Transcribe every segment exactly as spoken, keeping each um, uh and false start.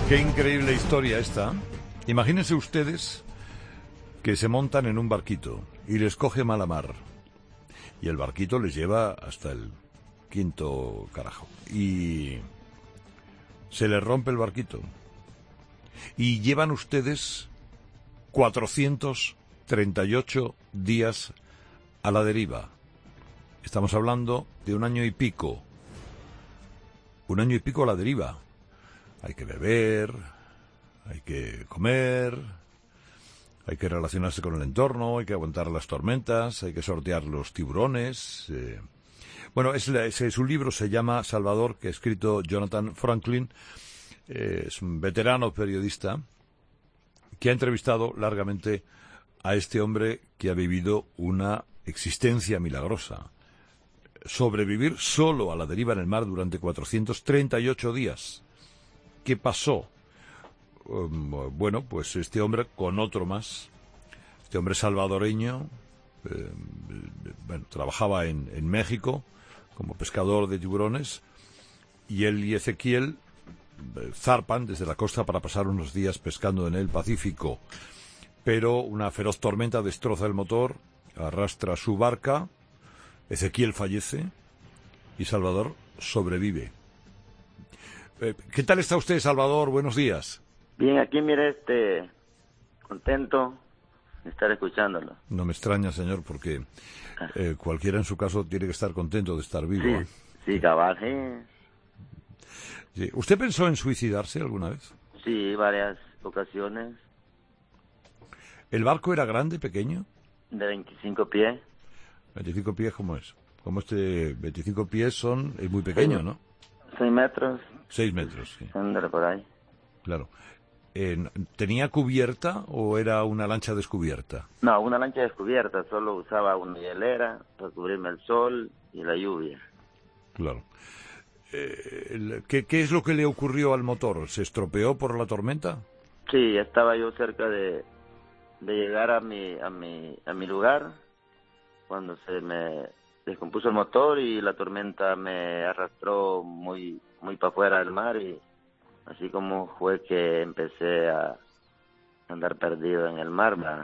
Qué increíble historia esta. Imagínense ustedes que se montan en un barquito y les coge mala mar. Y el barquito les lleva hasta el quinto carajo. Y se les rompe el barquito. Y llevan ustedes cuatrocientos treinta y ocho días a la deriva. Estamos hablando de un año y pico. Un año y pico a la deriva. Hay que beber, hay que comer, hay que relacionarse con el entorno, hay que aguantar las tormentas, hay que sortear los tiburones. Eh. Bueno, es, es, es un libro, se llama Salvador, que ha escrito Jonathan Franklin. Eh, es un veterano periodista que ha entrevistado largamente a este hombre que ha vivido una existencia milagrosa. Sobrevivir solo a la deriva en el mar durante cuatrocientos treinta y ocho días. ¿Qué pasó? Um, bueno, pues este hombre con otro más, este hombre salvadoreño, eh, bueno, trabajaba en, en México como pescador de tiburones, y él y Ezequiel eh, zarpan desde la costa para pasar unos días pescando en el Pacífico, pero una feroz tormenta destroza el motor, arrastra su barca, Ezequiel fallece y Salvador sobrevive. ¿Qué tal está usted, Salvador? Buenos días. Bien, aquí mire, este, contento de estar escuchándolo. No me extraña, señor, porque eh, cualquiera en su caso tiene que estar contento de estar vivo. Sí, ¿eh? sí, cabal, sí. Sí. ¿Usted pensó en suicidarse alguna vez? Sí, varias ocasiones. ¿El barco era grande, pequeño? De veinticinco pies. ¿veinticinco pies cómo es? Como este veinticinco pies son, es muy pequeño, sí. ¿no? seis metros. seis metros, sí. Ándale por ahí. Claro. Eh, ¿Tenía cubierta o era una lancha descubierta? No, una lancha descubierta. Solo usaba una hielera para cubrirme el sol y la lluvia. Claro. Eh, el, ¿qué, ¿Qué es lo que le ocurrió al motor? ¿Se estropeó por la tormenta? Sí, estaba yo cerca de, de llegar a mi, a mi, a mi lugar cuando se me descompuso el motor y la tormenta me arrastró muy muy para afuera del mar, y así como fue que empecé a andar perdido en el mar, ¿verdad?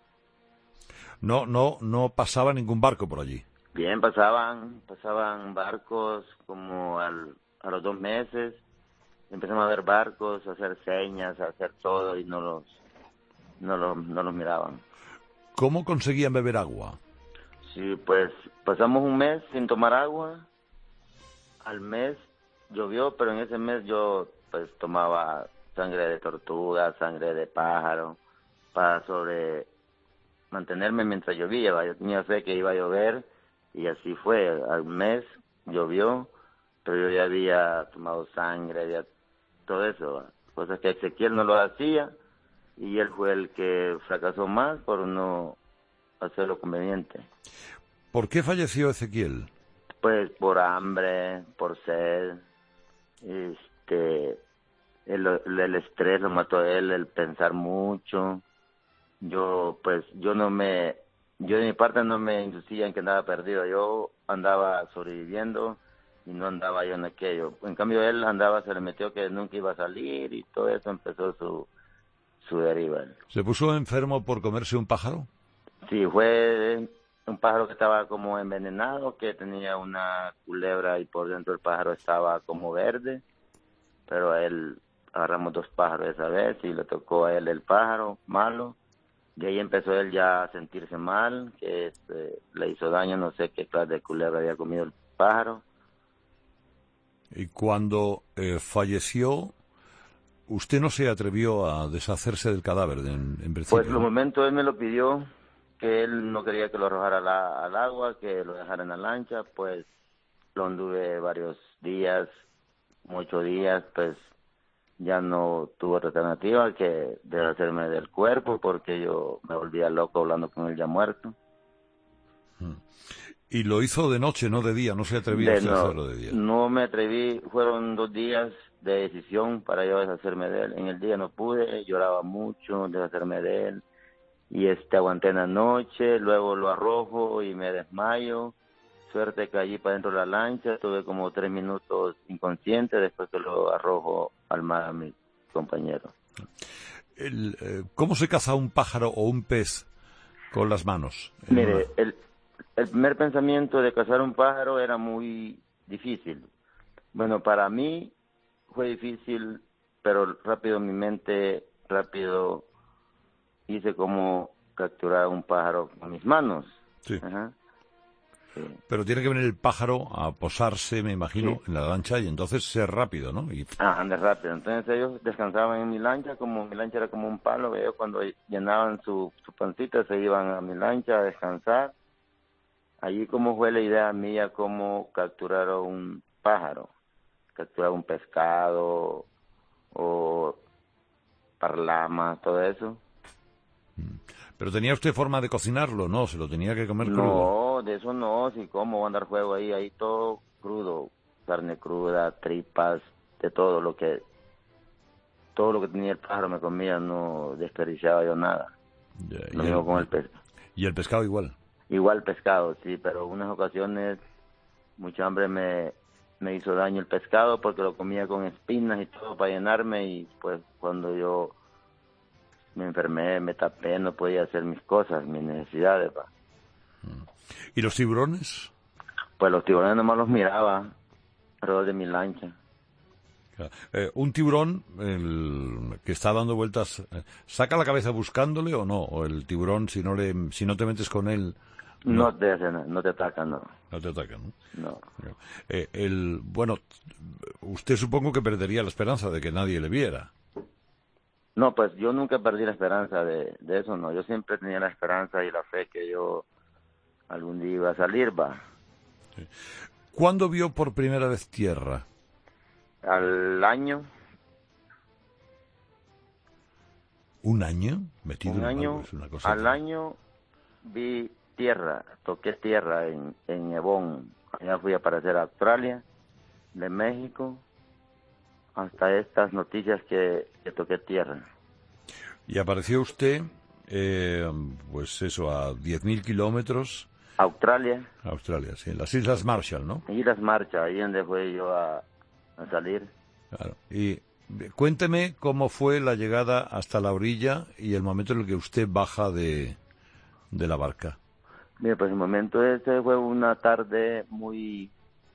No, no, no pasaba ningún barco por allí. Bien, pasaban, pasaban barcos como al, a los dos meses, empezamos a ver barcos, a hacer señas, a hacer todo y no los, no los, no los miraban. ¿Cómo conseguían beber agua? Sí, pues pasamos un mes sin tomar agua. Al mes llovió, pero en ese mes yo pues tomaba sangre de tortuga, sangre de pájaro, para sobre mantenerme mientras llovía. Yo tenía fe que iba a llover y así fue. Al mes llovió, pero yo ya había tomado sangre, había todo eso, cosas que Ezequiel no lo hacía, y él fue el que fracasó más por no hacer lo conveniente. ¿Por qué falleció Ezequiel? Pues por hambre, por sed, este, el, el estrés lo mató a él, el pensar mucho. Yo, pues, yo no me, yo de mi parte no me inducía en que andaba perdido. Yo andaba sobreviviendo y no andaba yo en aquello. En cambio él andaba, se le metió que nunca iba a salir y todo eso empezó su, su deriva. ¿Se puso enfermo por comerse un pájaro? Sí, fue un pájaro que estaba como envenenado, que tenía una culebra y por dentro el pájaro estaba como verde, pero a él agarramos dos pájaros esa vez y le tocó a él el pájaro malo, y ahí empezó él ya a sentirse mal, que este, le hizo daño, no sé qué clase de culebra había comido el pájaro. Y cuando eh, falleció, usted no se atrevió a deshacerse del cadáver, en, en principio. Pues en el momento él me lo pidió, que él no quería que lo arrojara la, al agua, que lo dejara en la lancha, pues lo anduve varios días, muchos días, pues ya no tuve otra alternativa que deshacerme del cuerpo, porque yo me volvía loco hablando con él ya muerto. Y lo hizo de noche, no de día, no se atrevía De a no, hacerlo de día. No me atreví, fueron dos días de decisión para yo deshacerme de él. En el día no pude, lloraba mucho, deshacerme de él. Y este aguanté en la noche, luego lo arrojo y me desmayo. Suerte caí para dentro de la lancha, estuve como tres minutos inconsciente después que lo arrojo al mar a mi compañeros. El, eh, ¿Cómo se caza un pájaro o un pez con las manos? Mire, Una... el, el primer pensamiento de cazar un pájaro era muy difícil. Bueno, para mí fue difícil, pero rápido mi mente, rápido hice como capturar un pájaro con mis manos. Sí. Ajá. Sí. Pero tiene que venir el pájaro a posarse, me imagino, Sí. en la lancha y entonces ser rápido, ¿no? Y... Ah, anda rápido. Entonces ellos descansaban en mi lancha, como mi lancha era como un palo, ellos cuando llenaban su, su pancita se iban a mi lancha a descansar. Allí como fue la idea mía, cómo capturar a un pájaro, capturar un pescado o parlamas, todo eso. Pero tenía usted forma de cocinarlo, ¿no? Se lo tenía que comer crudo. No, de eso no, si cómo va a andar juego ahí, ahí todo crudo, carne cruda, tripas, de todo lo que, todo lo que tenía el pájaro me comía, no desperdiciaba yo nada. Ya, Lo y, mismo el, con el pez. y el pescado igual. Igual pescado, sí, pero unas ocasiones mucha hambre me, me hizo daño el pescado porque lo comía con espinas y todo para llenarme y pues cuando yo me enfermé, me tapé, no podía hacer mis cosas, mis necesidades, pa. ¿Y los tiburones? Pues los tiburones nomás los miraba alrededor de mi lancha. Eh, un tiburón el, que está dando vueltas, eh, ¿saca la cabeza buscándole o no? O el tiburón, si no le, si no te metes con él, no, No te hacen, no te atacan, no. no te ataca, ¿no? No. Eh, el, bueno, usted supongo que perdería la esperanza de que nadie le viera. No, pues yo nunca perdí la esperanza de, de eso, no. Yo siempre tenía la esperanza y la fe que yo algún día iba a salir, va. Sí. ¿Cuándo vio por primera vez tierra? Al año. ¿Un año? Metido Un en año, algo, es una cosa al que... año vi tierra, toqué tierra en, en Ebón. Allá fui a aparecer a Australia, de México, hasta estas noticias que, que toqué tierra. Y apareció usted, eh, pues eso, a diez mil kilómetros... Australia. Australia, sí, en las Islas Marshall, ¿no? Y las marchas, ahí donde fui yo a, a salir. Claro. Y cuénteme cómo fue la llegada hasta la orilla y el momento en el que usted baja de, de la barca. Mira, pues el momento ese fue una tarde muy,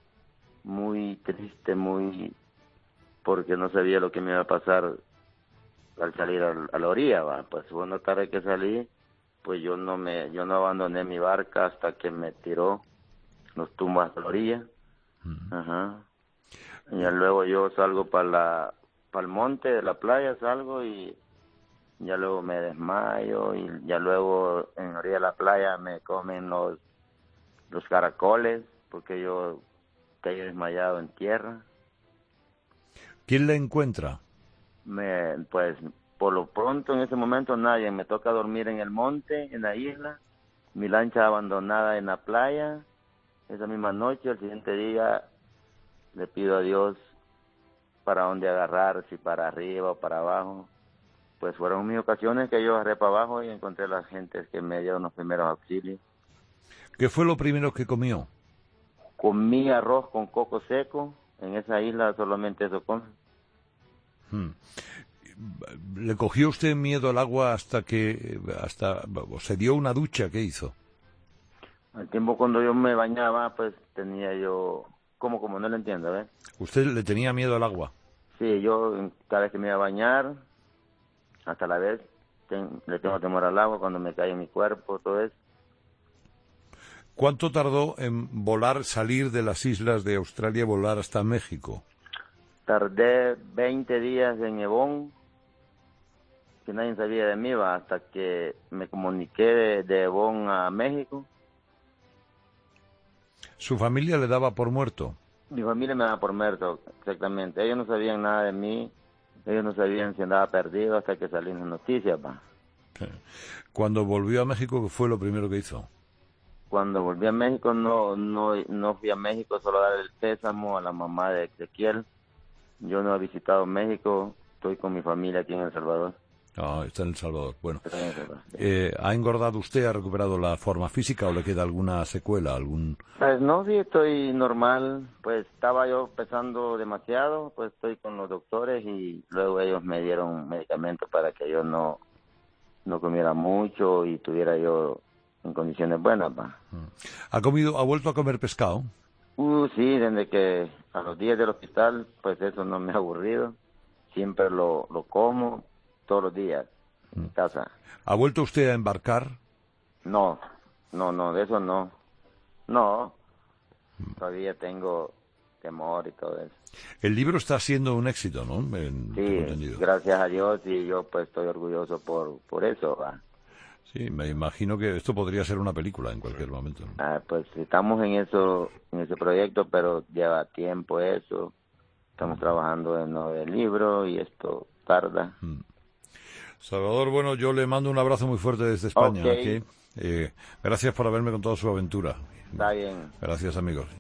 muy triste, muy, porque no sabía lo que me iba a pasar al salir a, a la orilla, va. Pues fue una tarde que salí, pues yo no me, yo no abandoné mi barca hasta que me tiró los tumbos hasta la orilla. Uh-huh. Ajá. Y ya luego yo salgo para la, para el monte de la playa, salgo y ya luego me desmayo y ya luego en la orilla de la playa me comen los, los caracoles porque yo caí desmayado en tierra. ¿Quién le encuentra? Me, pues por lo pronto en ese momento nadie, me toca dormir en el monte, en la isla, mi lancha abandonada en la playa, esa misma noche, el siguiente día le pido a Dios para dónde agarrar, si para arriba o para abajo. Pues fueron mis ocasiones que yo agarré para abajo y encontré a las gentes que me dieron los primeros auxilios. ¿Qué fue lo primero que comió? Comí arroz con coco seco, en esa isla solamente eso comen. Hmm. ¿Le cogió usted miedo al agua hasta que, hasta, o se dio una ducha? ¿Qué hizo? Al tiempo cuando yo me bañaba, pues tenía yo, como, como no lo entiendo, ¿ves? ¿Usted le tenía miedo al agua? Sí, yo cada vez que me iba a bañar, hasta la vez, ten, le tengo temor al agua cuando me cae en mi cuerpo, todo eso. ¿Cuánto tardó en volar, salir de las islas de Australia, volar hasta México? Tardé veinte días en Ebón, que nadie sabía de mí, va, hasta que me comuniqué de, de Ebón a México. ¿Su familia le daba por muerto? Mi familia me daba por muerto, exactamente. Ellos no sabían nada de mí, ellos no sabían si andaba perdido hasta que salí en las noticias, va. Cuando volvió a México, ¿qué fue lo primero que hizo? Cuando volví a México, no no no fui a México solo a dar el pésamo a la mamá de Ezequiel. Yo no he visitado México, estoy con mi familia aquí en El Salvador. Ah, está en El Salvador. Bueno, Estoy en El Salvador, sí. eh, ¿ha engordado usted? ¿Ha recuperado la forma física o le queda alguna secuela? algún? Pues no, sí, estoy normal. Pues estaba yo pesando demasiado, pues estoy con los doctores y luego ellos me dieron medicamentos para que yo no, no comiera mucho y tuviera yo en condiciones buenas, va. ¿Ha comido, ha vuelto a comer pescado? Uh, sí, desde que a los días del hospital, pues eso no me ha aburrido. Siempre lo, lo como todos los días en mi casa. ¿Ha vuelto usted a embarcar? No, no, no, de eso no. No, todavía tengo temor y todo eso. El libro está siendo un éxito, ¿no? En- tengo Sí, entendido. gracias a Dios y yo pues estoy orgulloso por, por eso, va. Sí, me imagino que esto podría ser una película en cualquier momento, ¿no? Ah, pues estamos en eso, en ese proyecto, pero lleva tiempo eso. Estamos trabajando en lo del libro y esto tarda. Salvador, bueno, yo le mando un abrazo muy fuerte desde España. Ok, Aquí. Eh, gracias por haberme contado su aventura. está bien. Gracias, amigos.